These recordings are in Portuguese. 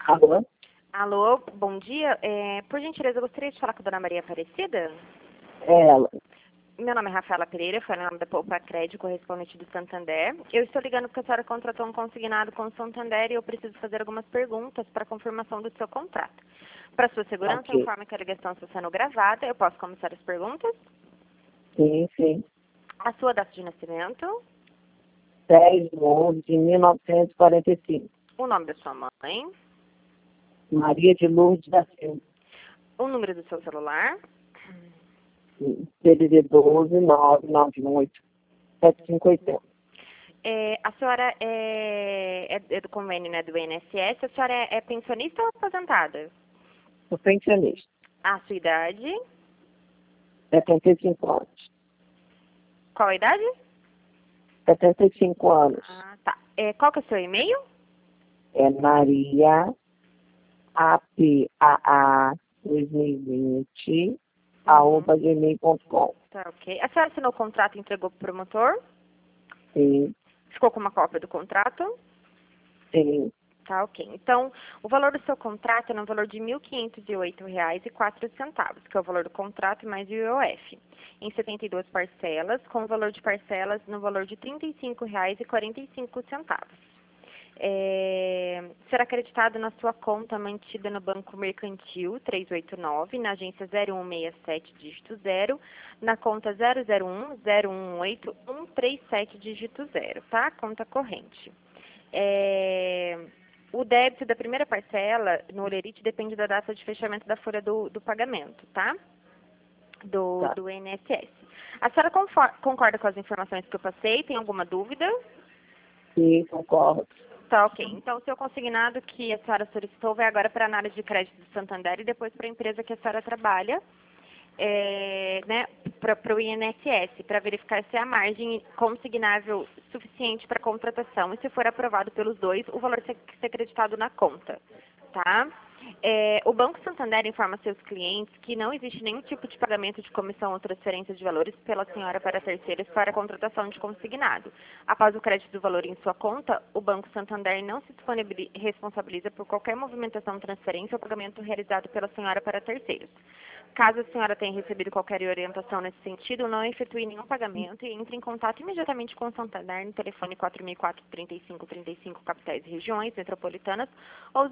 Alô? Alô, bom dia. Por gentileza, eu gostaria de falar com a dona Maria Aparecida. É ela. Meu nome é Rafaela Pereira, foi o nome da Poupa Crédito, correspondente do Santander. Eu estou ligando porque a senhora contratou um consignado com o Santander e eu preciso fazer algumas perguntas para confirmação do seu contrato. Para sua segurança, Ok. informe que a ligação está sendo gravada. Eu posso começar as perguntas? Sim, sim. A sua data de nascimento, 10/11/1945. o nome da sua mãe, Maria de Lourdes da Silva. o número do seu celular, CDD 12 998 7580. A senhora é do convênio, né, do INSS. A senhora é pensionista ou aposentada? Sou pensionista. A sua idade? 75 anos. Qual a idade? 75 anos. Ah, tá. Qual que é o seu e-mail? É Maria APAA 2020 @gmail.com. Tá, ok. A senhora assinou o contrato e entregou para o promotor? Sim, Ficou com uma cópia do contrato? sim. Tá, ok. Então, o valor do seu contrato é no valor de R$ 1.508,04, que é o valor do contrato mais o IOF, em 72 parcelas, com o valor de parcelas no valor de R$ 35,45. Será acreditado na sua conta mantida no Banco Mercantil 389, na agência 0167, dígito 0, na conta 001-018-137, dígito 0, tá? Conta corrente. O débito da primeira parcela no Olerite depende da data de fechamento da folha do pagamento, tá? Tá. Do INSS. A senhora concorda com as informações que eu passei? Tem alguma dúvida? Sim, concordo. Tá, ok. Então, o seu consignado que a senhora solicitou vai agora para a análise de crédito do Santander e depois para a empresa que a senhora trabalha, né, para o INSS, para verificar se há margem consignável suficiente para a contratação e, se for aprovado pelos dois, o valor ser acreditado na conta, tá? O Banco Santander informa seus clientes que não existe nenhum tipo de pagamento de comissão ou transferência de valores pela senhora para terceiros para a contratação de consignado. Após o crédito do valor em sua conta, o Banco Santander não se responsabiliza por qualquer movimentação, transferência ou pagamento realizado pela senhora para terceiros. Caso a senhora tenha recebido qualquer orientação nesse sentido, não efetue nenhum pagamento e entre em contato imediatamente com o Santander no telefone 4004-3535, capitais e regiões metropolitanas, ou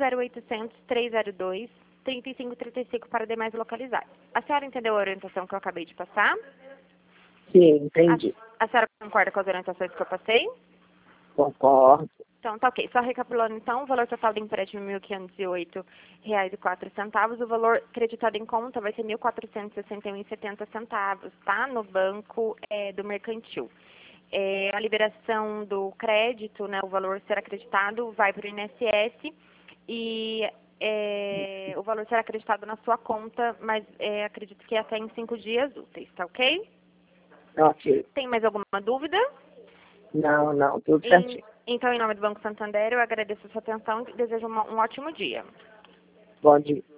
0800-302-3535 para demais localizados. A senhora entendeu a orientação que eu acabei de passar? Sim, entendi. A senhora concorda com as orientações que eu passei? Concordo. Então, tá ok. Só recapitulando, então, o valor total do empréstimo é R$ 1.508,04. O valor creditado em conta vai ser R$ 1.461,70, tá? No banco do Mercantil. A liberação do crédito, né, o valor será acreditado, vai para o INSS e o valor será acreditado na sua conta, mas acredito que até em 5 dias úteis, tá ok? Ok. Tem mais alguma dúvida? Não, tudo certinho. Então, em nome do Banco Santander, eu agradeço a sua atenção e desejo um ótimo dia. Bom dia.